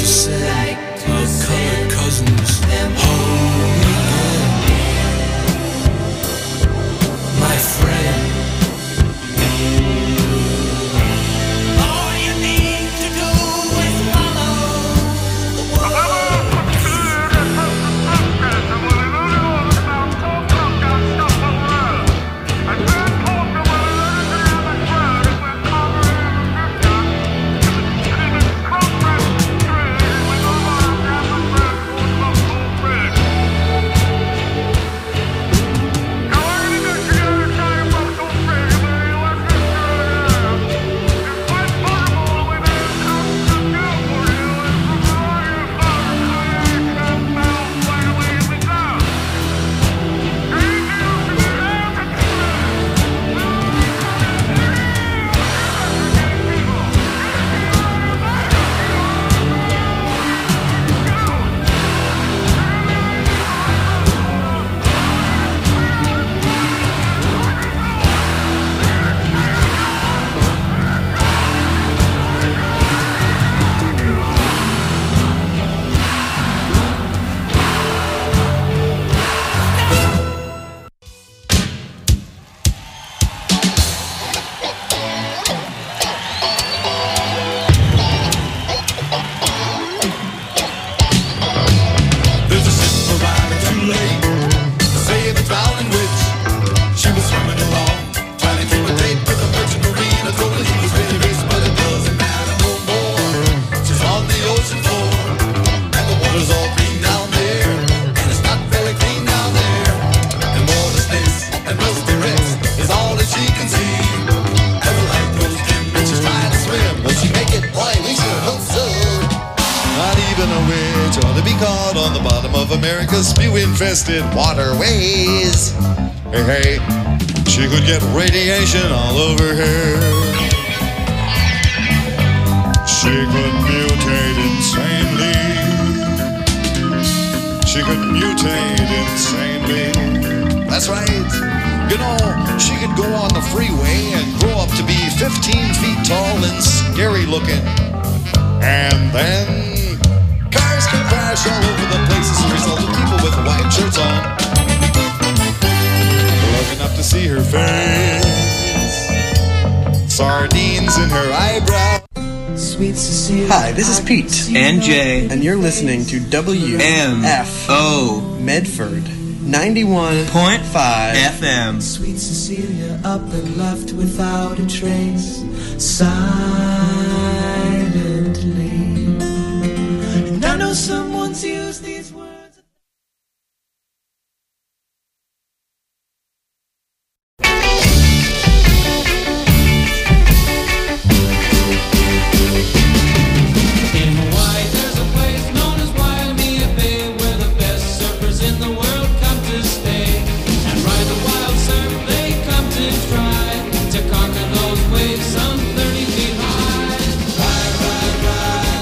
to send our colored cousins home again, my friend. All you need to do is follow the spew-infested waterways. Hey, hey, she could get radiation all over her. She could mutate insanely. She could mutate insanely. That's right. You know, she could go on the freeway and grow up to be 15 feet tall and scary looking. And then cars can crash all over the place as a result of people with white shirts on, looking up to see her face, sardines in her eyebrow. Sweet Cecilia. Hi, this is Pete. And Jay. And you're listening to WFO Medford 91.5 FM. Sweet Cecilia up and left without a trace, silently. And I know someone's used these words. Ride, ride, ride.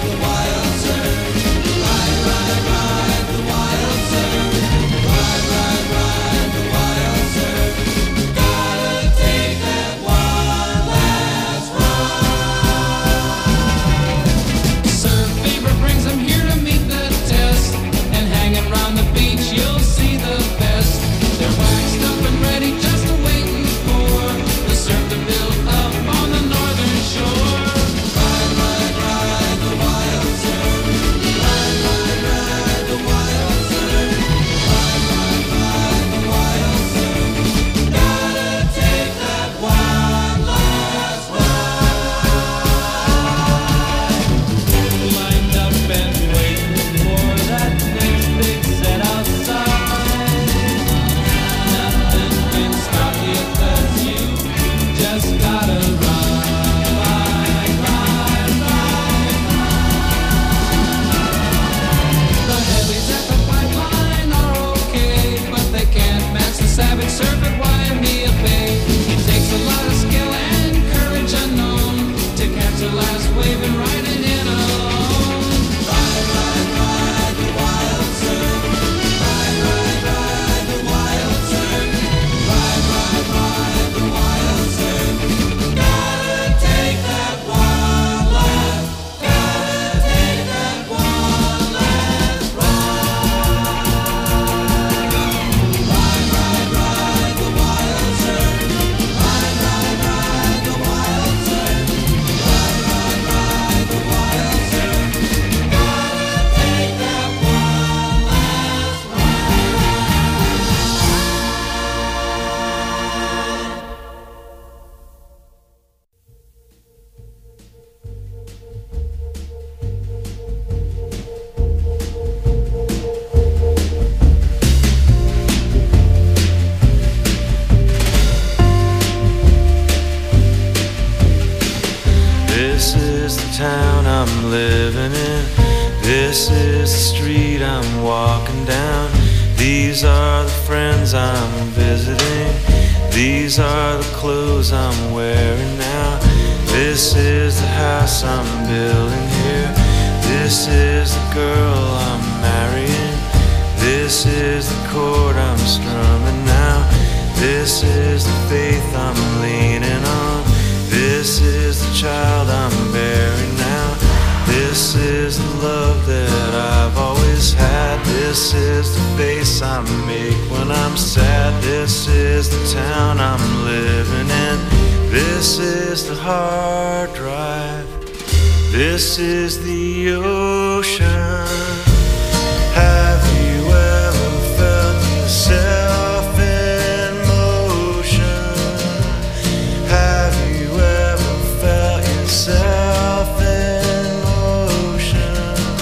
town I'm living in. This is the street I'm walking down. These are the friends I'm visiting. These are the clothes I'm wearing now. This is the house I'm building here. This is the girl I'm marrying. This is the chord I'm strumming now. This is the faith I'm leaning on. This is the child I'm bearing now. This is the love that I've always had. This is the face I make when I'm sad. This is the town I'm living in. This is the hard drive. This is the ocean. Have you ever felt yourself in motion? Have you ever felt yourself in motion?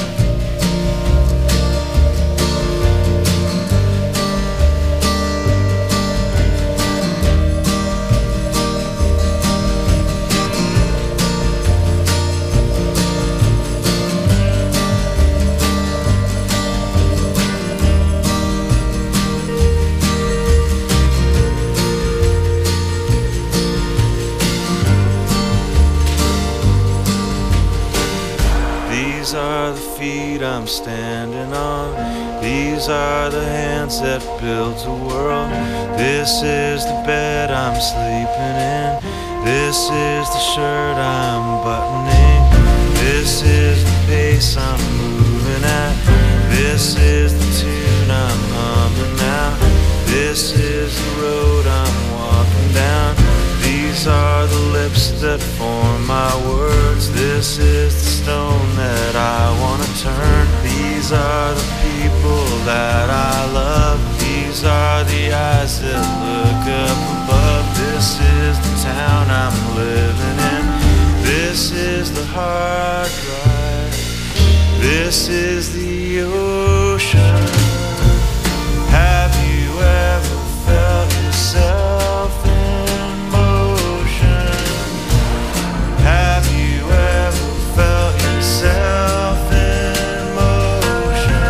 These are the feet I'm standing on. These are the hands that built a world. This is the bed I'm sleeping in. This is the shirt I'm buttoning. This is the pace I'm moving at. This is the tune I'm humming now. This is the road I'm walking down. These are the lips that form my words. This is the stone that I want to turn. These are the people that I love. These are the eyes that look up above. This is the town I'm living in. This is the hard drive. This is the ocean. Have you ever felt yourself in motion? Have you ever felt yourself in motion?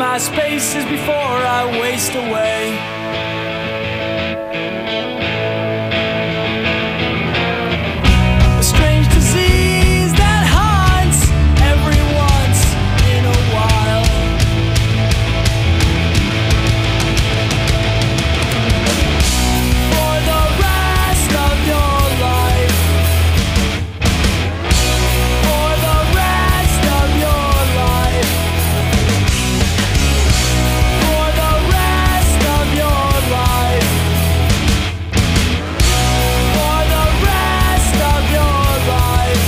my spaces before I waste away. A strange disease that haunts every once in a while. For the rest of your life. For the rest of your life. For the rest of your life. For the rest of your life.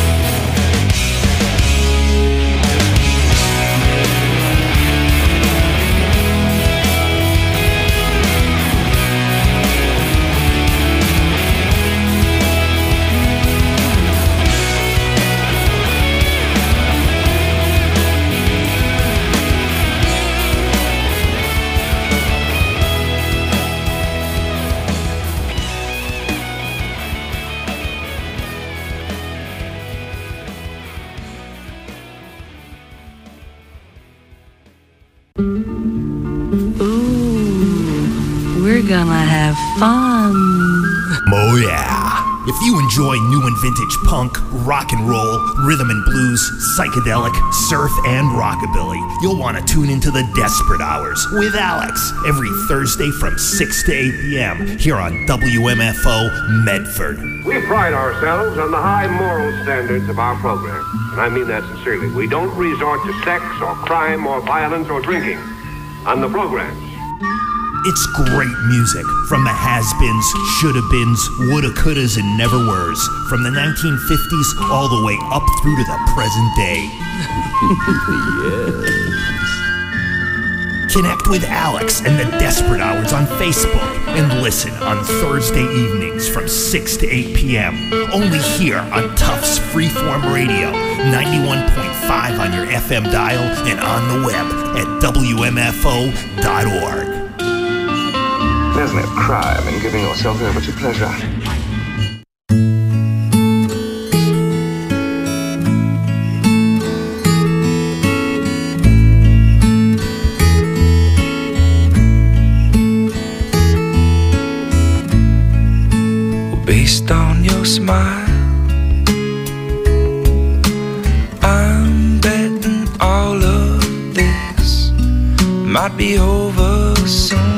We're gonna have fun. Oh yeah. If you enjoy new and vintage punk, rock and roll, rhythm and blues, psychedelic, surf, and rockabilly, you'll want to tune into the Desperate Hours with Alex every Thursday from 6 to 8 p.m. here on WMFO Medford. We pride ourselves on the high moral standards of our program, and I mean that sincerely. We don't resort to sex or crime or violence or drinking on the programs. It's great music from the has-beens, shoulda-beens, woulda-couldas, and never-weres, from the 1950s all the way up through to the present day. Yes. Connect with Alex and the Desperate Hours on Facebook and listen on Thursday evenings from 6 to 8 p.m. only here on Tufts Freeform Radio, 91.5 on your FM dial and on the web at WMFO.org. There's no crime in giving yourself over to pleasure. Based on your smile, I'm betting all of this might be over soon.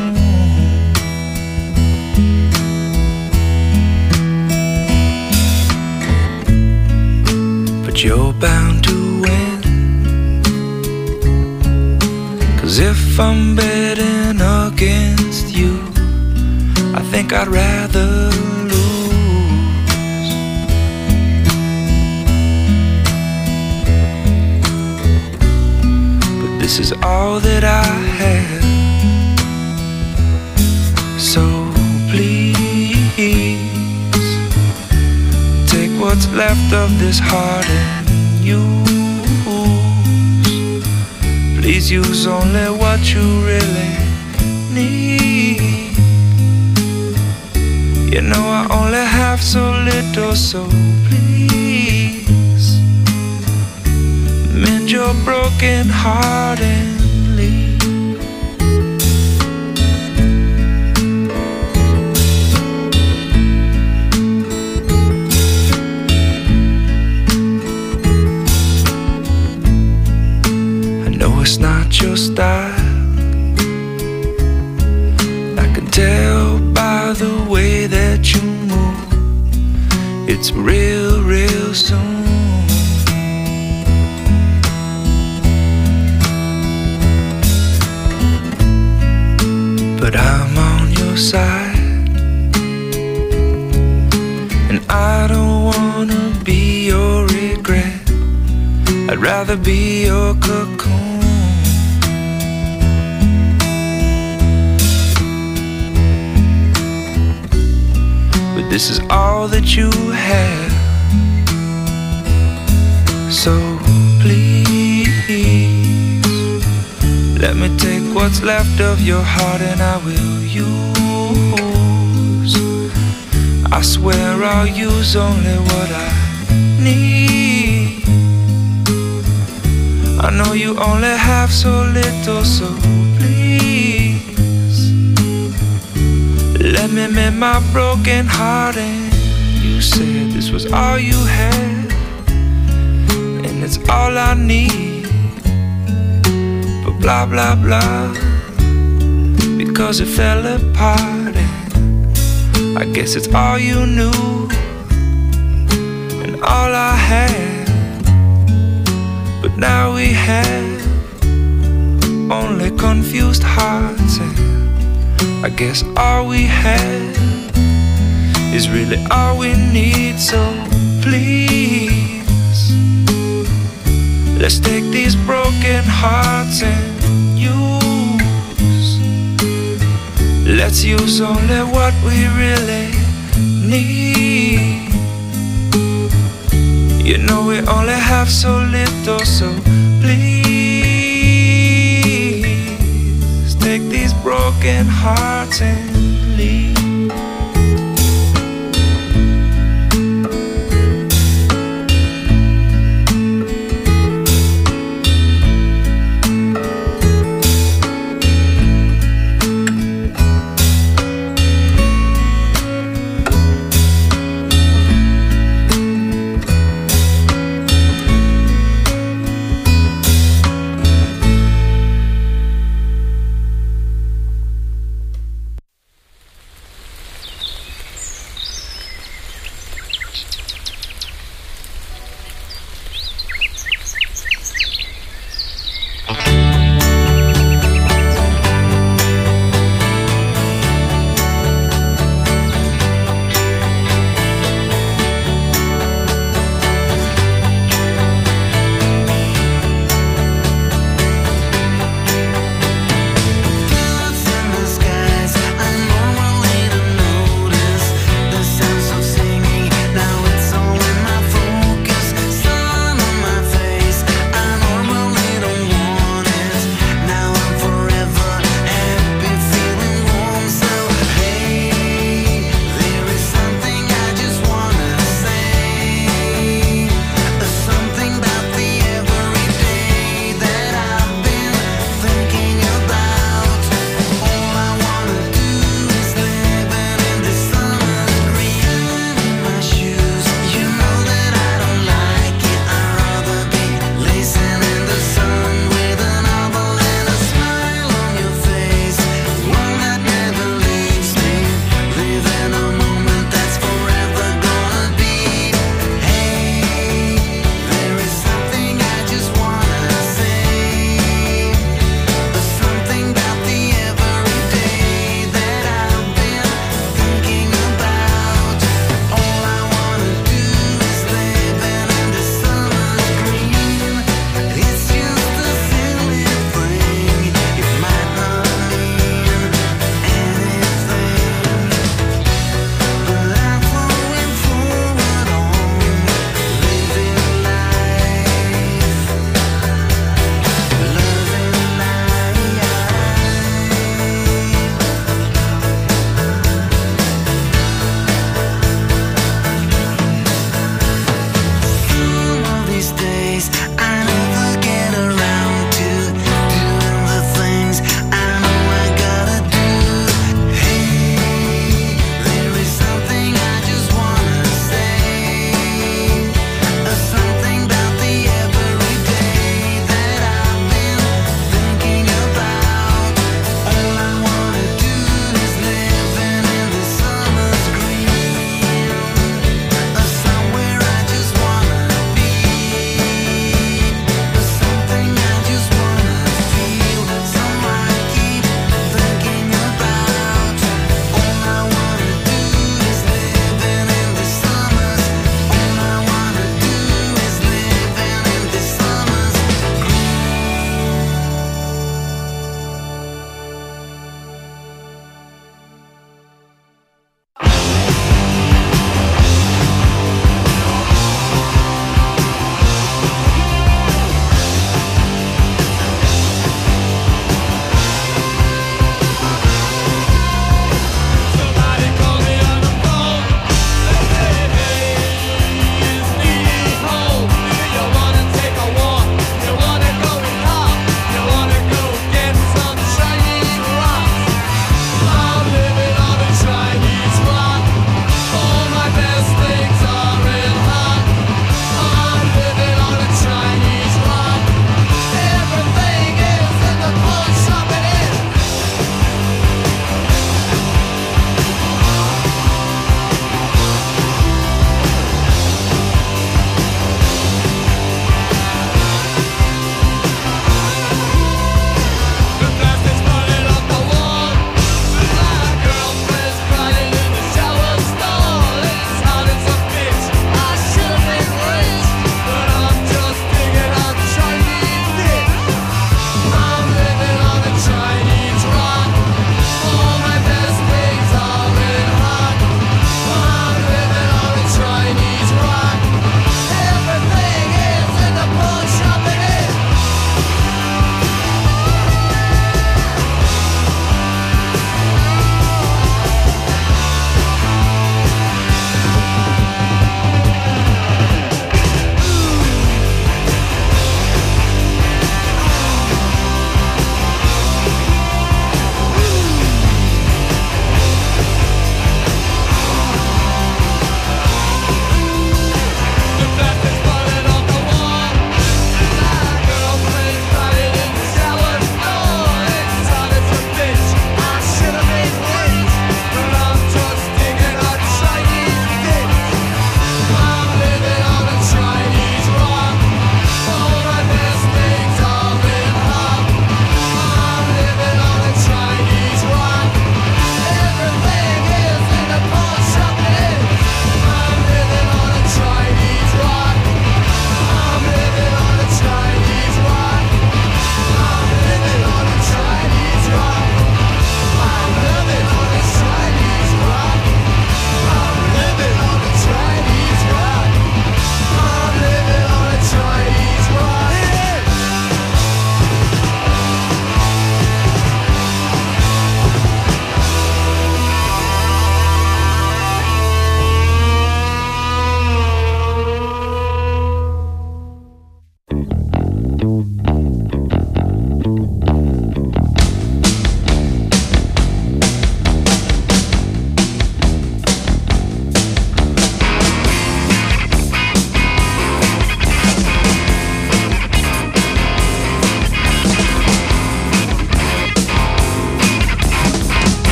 You're bound to win, 'cause if I'm betting against you, I think I'd rather lose. But this is all that I have, so please take what's left of this heart and use. Please use only what you really need. You know I only have so little, so please mend your broken heart and leave. It's not your style, I can tell by the way that you move. It's real, real soon. But I'm on your side, and I don't wanna be your regret. I'd rather be your cocoon. This is all that you have, so please let me take what's left of your heart and I will use. I swear I'll use only what I need. I know you only have so little, so please let me mend my broken heart. And you said this was all you had, and it's all I need. But blah blah blah, because it fell apart, and I guess it's all you knew and all I had. But now we have only confused hearts, and I guess all we have is really all we need. So please, let's take these broken hearts and let's use only what we really need. You know we only have so little, so please take these broken hearts and leave.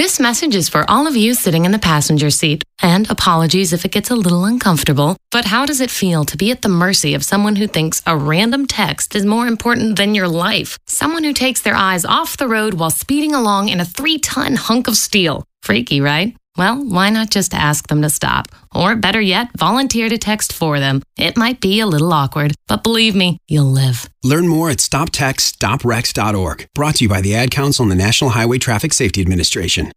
This message is for all of you sitting in the passenger seat. And apologies if it gets a little uncomfortable, but how does it feel to be at the mercy of someone who thinks a random text is more important than your life? Someone who takes their eyes off the road while speeding along in a 3-ton hunk of steel. Freaky, right? Well, why not just ask them to stop? Or better yet, volunteer to text for them. It might be a little awkward, but believe me, you'll live. Learn more at stoptextstoprex.org. Brought to you by the Ad Council and the National Highway Traffic Safety Administration.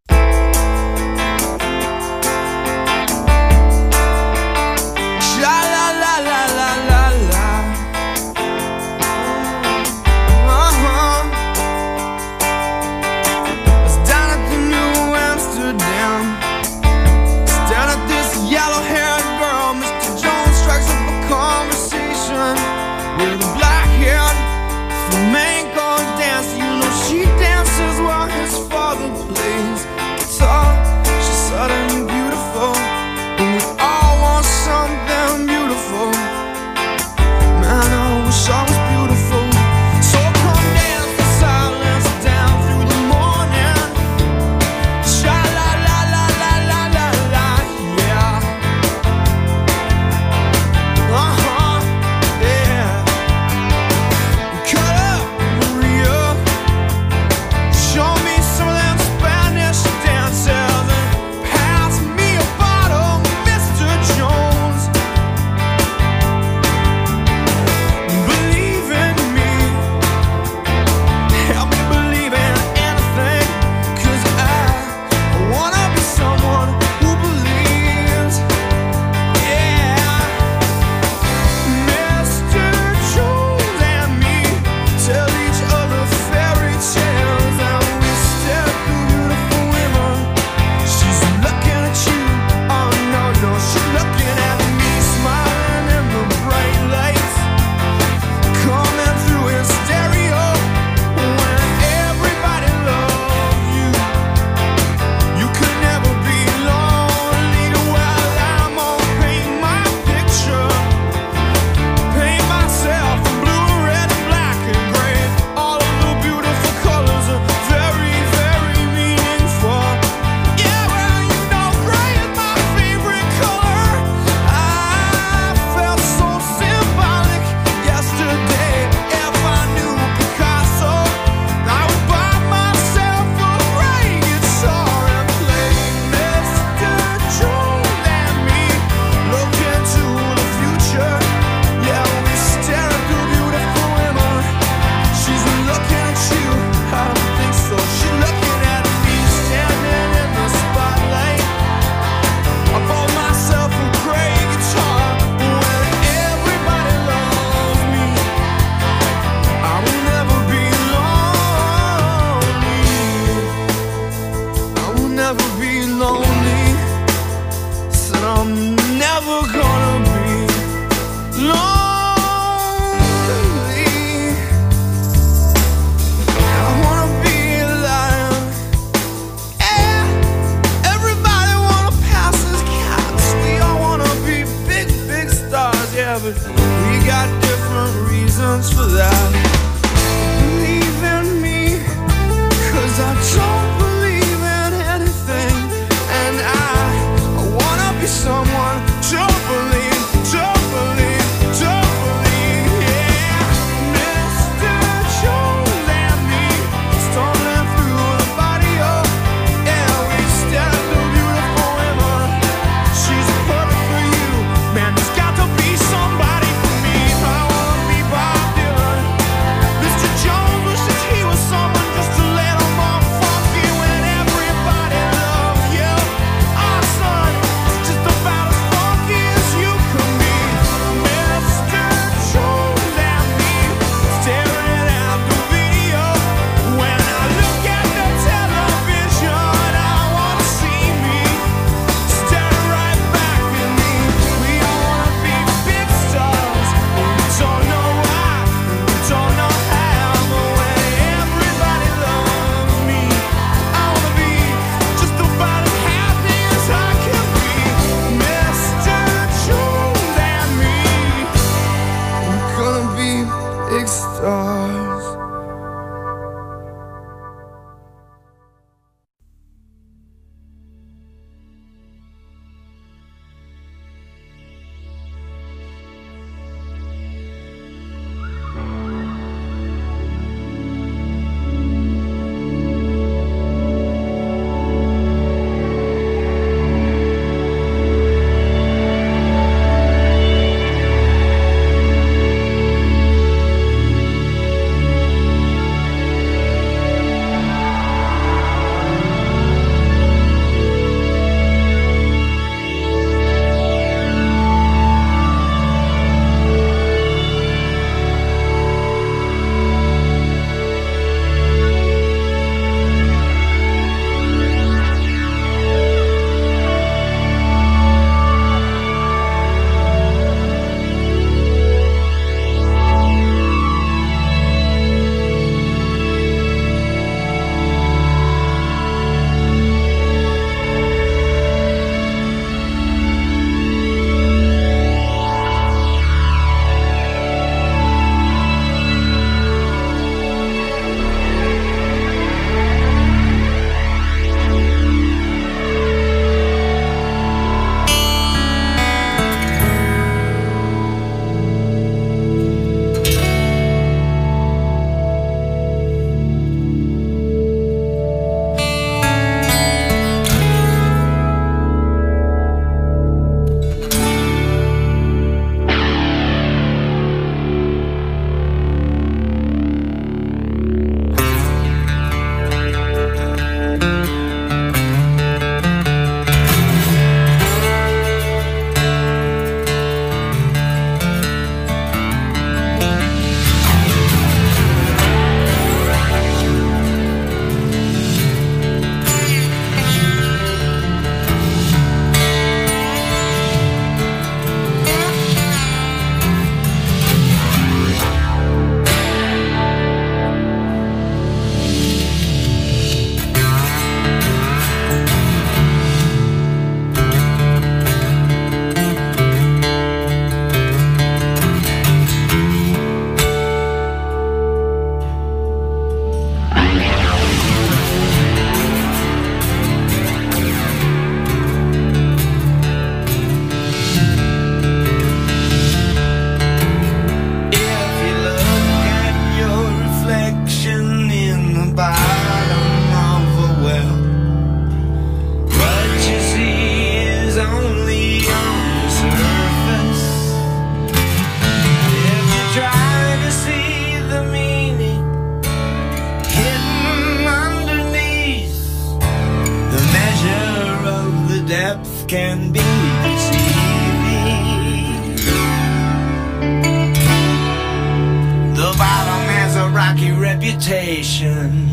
reputation.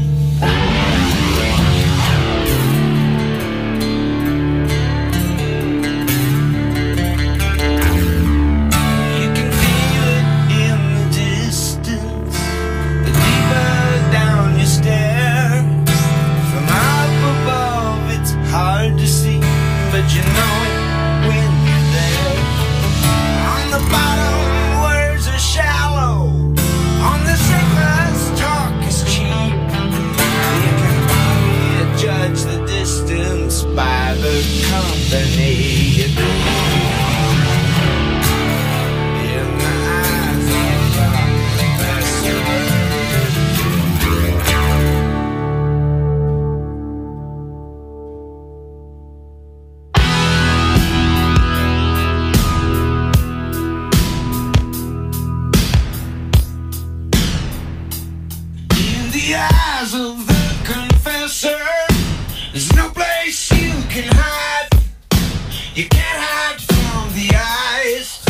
By the company in the eyes of the confessor, there's no place you can hide. You can't hide from the eyes.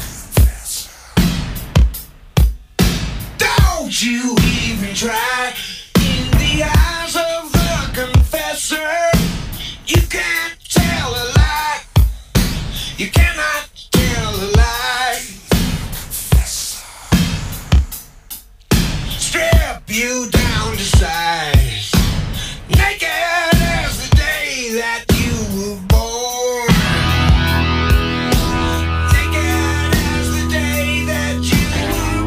Don't you even try. In the eyes of the confessor, you can't tell a lie. You cannot tell a lie. Strip you down to size, naked as the day that you were born. Naked as the day that you were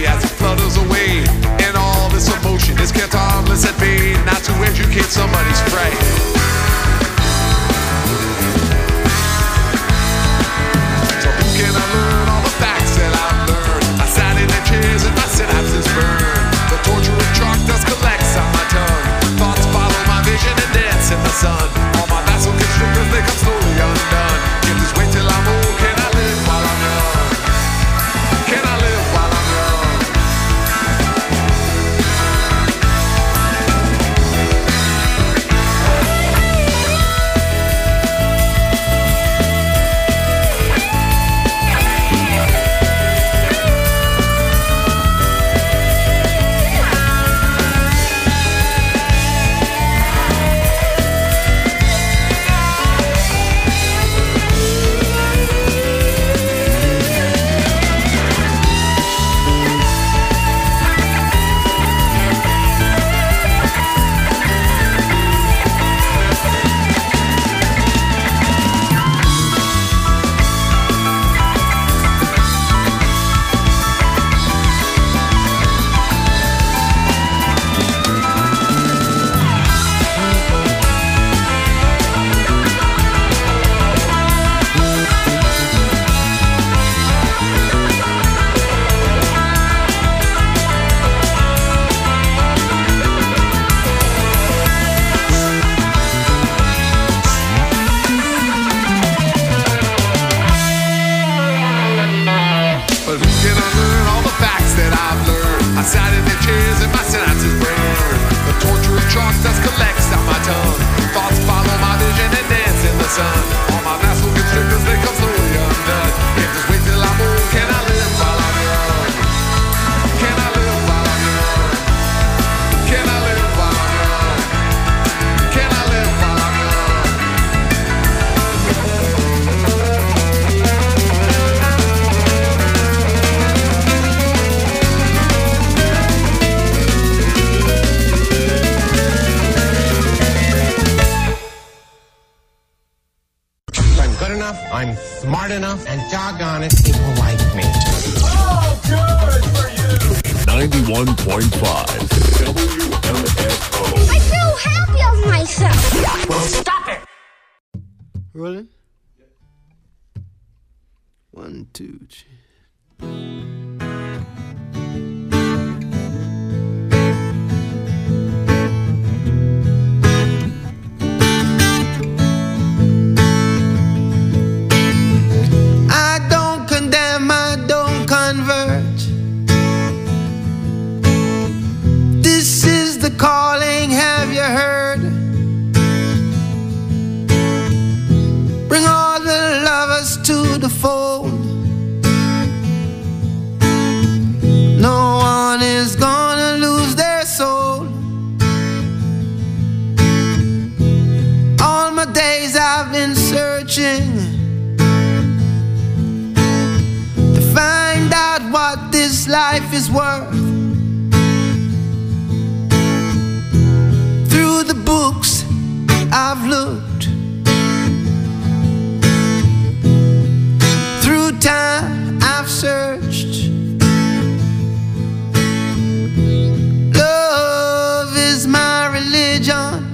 day as it flutters away in all this emotion. It's kept harmless at bay, not to educate somebody's fright. So who can I learn all the facts that I've learned? I sat in the chairs and my synapses burn. The torture of chalk dust collects on my tongue. Thoughts follow my vision and dance in the sun. All my vassal constrictors, they come slowly undone. If this wait till I'm old, can I live while I'm young? Can I live while I'm young? I'm smart enough, and doggone it, people like me. Oh, good for you! 91.5 WMFO. I feel happy of myself. Well, stop it! Rolling? 1, 2, 3. Calling, have you heard? Bring all the lovers to the fold. No one is gonna lose their soul. All my days I've been searching to find out what this life is worth. Through the books I've looked, through time I've searched. Love is my religion.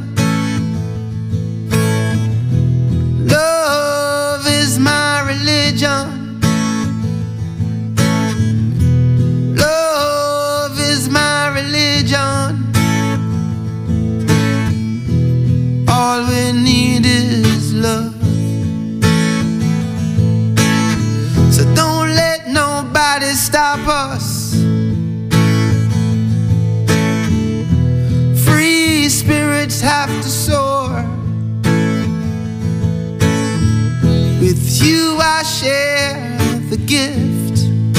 Love is my religion. Love is my religion. All we need is love. So don't let nobody stop us. Free spirits have to soar. With you I share the gift.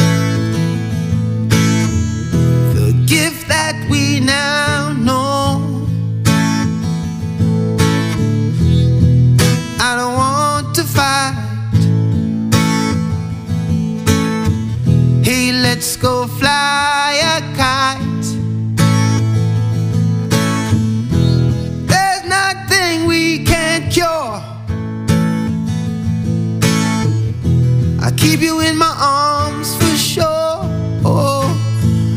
The gift that we now know. I don't want to fight. Hey, let's go fly a kite. There's nothing we can't cure. I keep you in my arms for sure. Oh,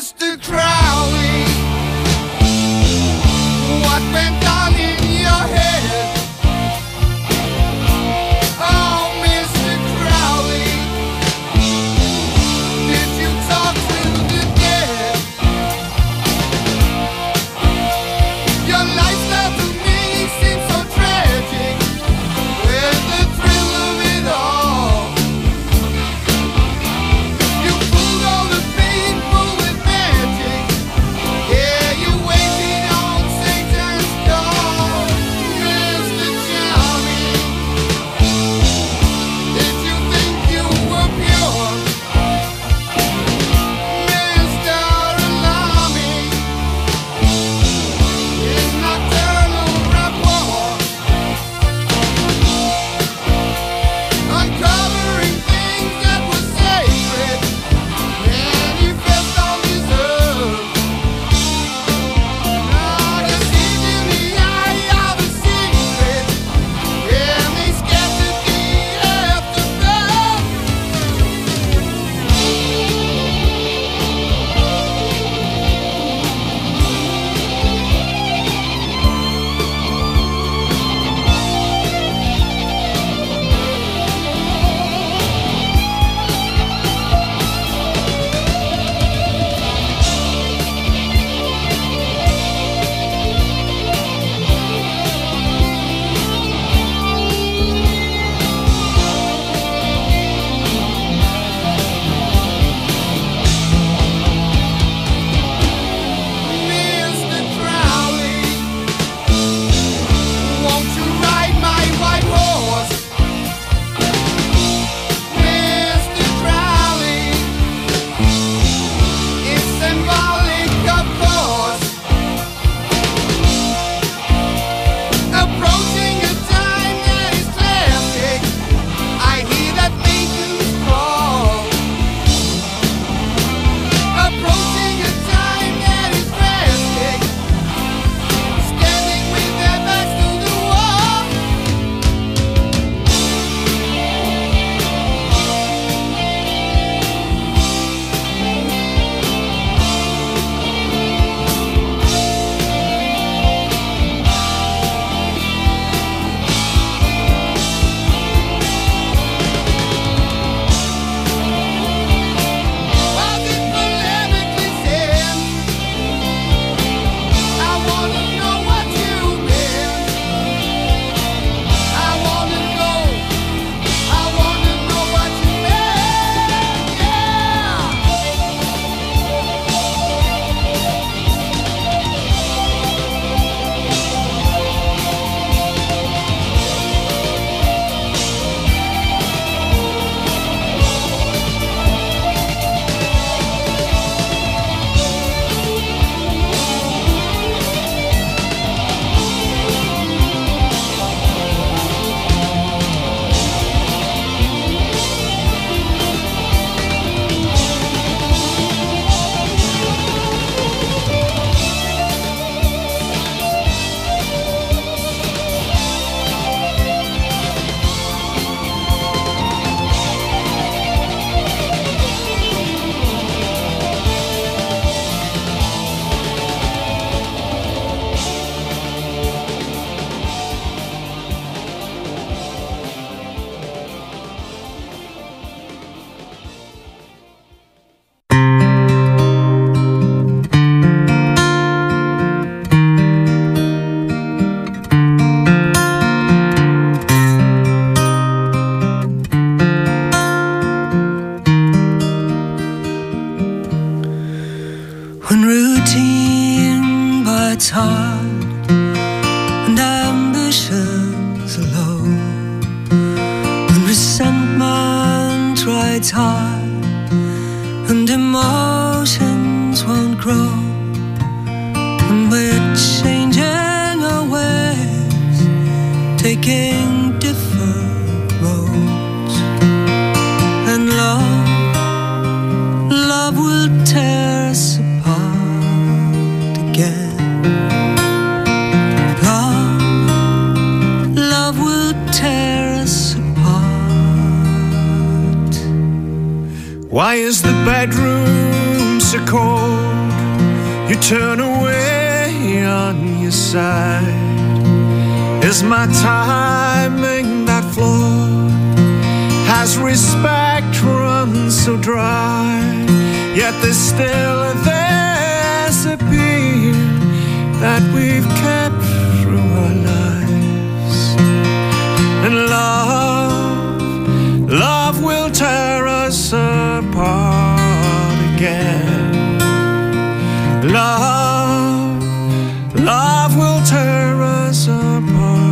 Mr. Crowley, what went on in your head? Oh, Mr. Crowley, did you talk to the dead? Your lifestyle to me seems so tragic, with the thrill of it all. You fooled all the people with magic. Yeah, you waited on Satan's door. Mr. Charming, did you think you were pure? Mr. Alarming, in nocturnal rapport, uncovering things that were sacred, manifest on this earth. Deceived in the eye of the secret, and they scattered the aftermath. Mr. Crowley, won't you ride my white horse? Mr. Crowley, it's symbolic of course. Approaching a time that is classic, I hear that Lincoln's call. Approaching a time that is drastic, standing with their backs to the wall. Was it polemically said? I wanna know what you meant. I wanna know what you meant. Yeah. When routine bites hard and ambitions are low, when resentment rides hard and emotions won't grow, when we're changing our ways, taking different roads, and love will tear us apart again. Love will tear us apart. Why is the bedroom so cold? you turn away on your side. Is my timing that flawed? Has respect run so dry? Yet there's still this appeal that we've kept through our lives. And love will tear us apart again. Love will tear us apart.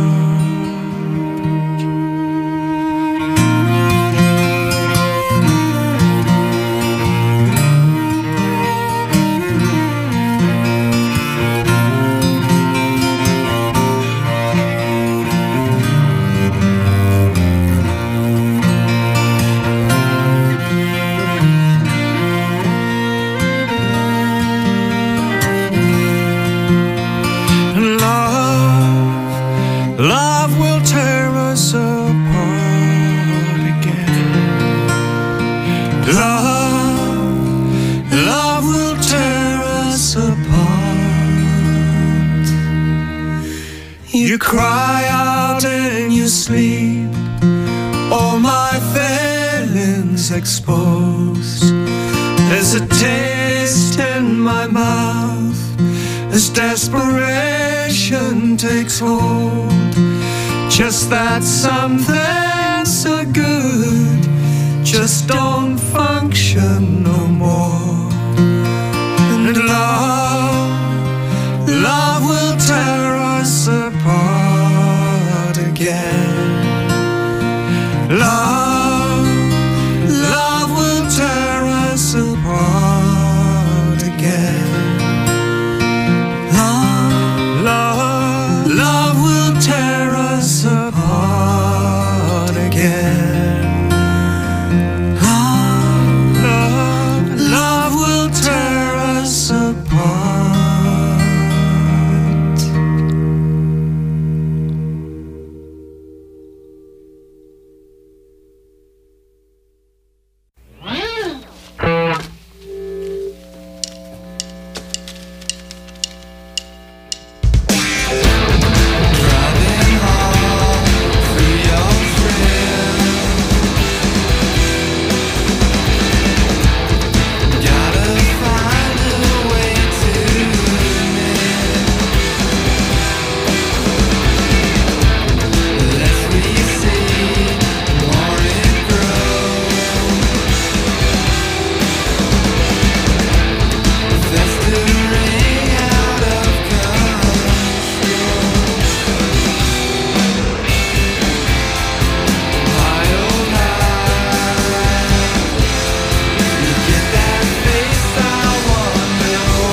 Love will tear us apart again. Love will tear us apart. You cry out in your sleep, all my feelings exposed. There's a taste in my mouth as desperation takes hold. Just that something so good just don't function no more.